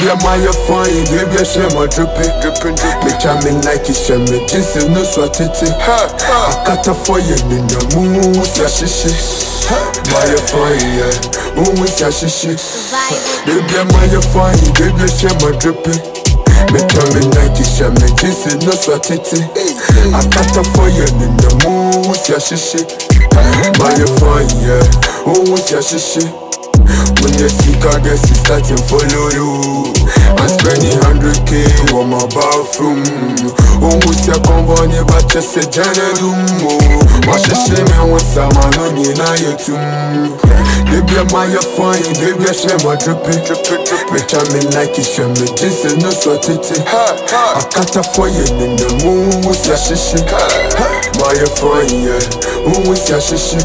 Baby, I'm my fine, baby, I share my dripping. Me charming Nike, share me jeans, no sweat it. I cut a for you in the moon, yeah, shishi. My fine, yeah, moon, yeah, shishi. Baby, I'm my fine, baby, I share my dripping. Me charming Nike, share me jeans, no sweat it. I cut a for you in the moon, yeah, shishi. My fine, yeah, moon, yeah, shishi. When you see car, guess it's starting follow you. I'm spending 100K on my bathroom. Who's your company, but just a general. Watch the shame and what's a man on you now, you too. Baby, I'm my fine, baby, I share my dripping. Me charming Nike, share me jeans, no sweat it. I cut a for you in the moon, who's your shishi. My fine, yeah, who's your shishi.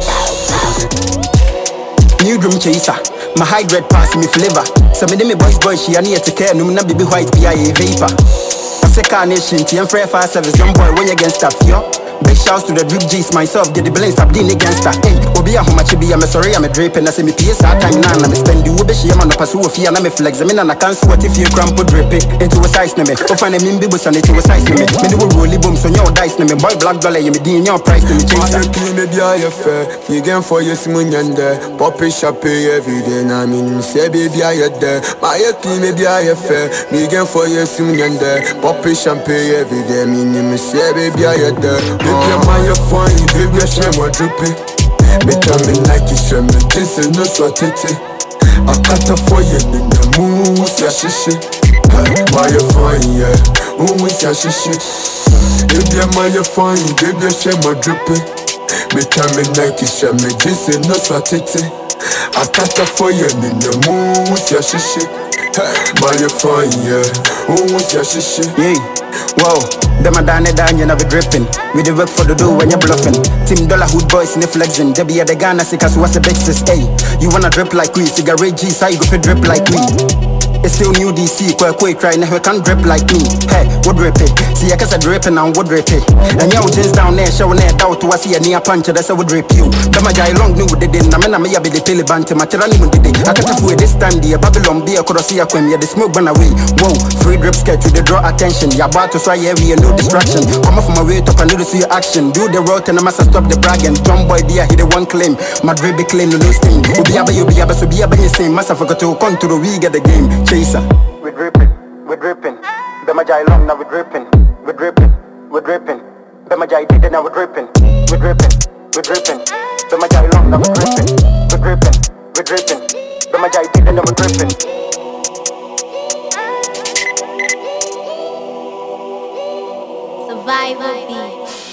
New drum chaser, my high grade pass me flavor. Some of them boys, she need to care, no na baby white PIA vapor. I say carnation, TM Fair Fire Service, young boy, when you against that, yo. Big shouts to the drip G's myself, get the blame, stop dealing against that. Hey, Obia, how much be? I'm sorry, I'm a drape, and I say me PS our time now, I'm spend the Ubeshi, I'm on the pursue of fear, and I'm a flex, I mean, and I can't see what if you cramp put drip it into a size name. Go find a mean bibus and into a size name. Me do roll boom, so your dice name, boy black dollar, you me dean your price to me change that. Maybe I fair, you game for your simon yonder, poppy chappy every day, I mean, say baby, I had there. My maybe I fair, me game for your simon yonder, poppy champagne every day, me say baby, I had there. Baby, I'm fine, baby, I share my dripping. Me charming Nike, share me jeans, no sweat it. I cut a for you in the moon, yeah, shishi. My fine, yeah, yeah, shishi. Baby, I'm fine, baby, I share my dripping. Me charming Nike, share me jeans, no sweat it. I cut a for you in the moon, yeah, shishi. My fine, yeah, yeah, shishi. Yeah, wow, them a done you never dripping. We the work for the dough when you're bluffing. Team Dollar Hood boys in the flexing. They be at the Ghana sickers, what's the big sis? Hey, you wanna drip like we? Cigarette G's, how you go for drip like we? It's still new DC, quick cry, never can drip like me. Hey, what drip it? See, I guess I dripping and what drip it. And yo, just down there, showing that doubt to us here near punch, that's how we drip you. But my guy long new with the din, I mean, I may be the Taliban, my tyranny with the day. I got to fool this time, dear Babylon, be a Corossia, yeah, the smoke burn away. Whoa, free drip sketch with the draw attention. Yeah, about to try every no distraction. Come off my way top and do the see your action. Do the route and I must stop the bragging. John boy, dear, hit the one claim. My drip be clean, no stain. Ubiaba, so be a same. Massa forgot to come to the we get the game. Chaser. We're dripping. The Majai long now we're dripping. The Majai did it now we're dripping. The Majai long now we're dripping. The Majai did it now we're dripping. Survival beat.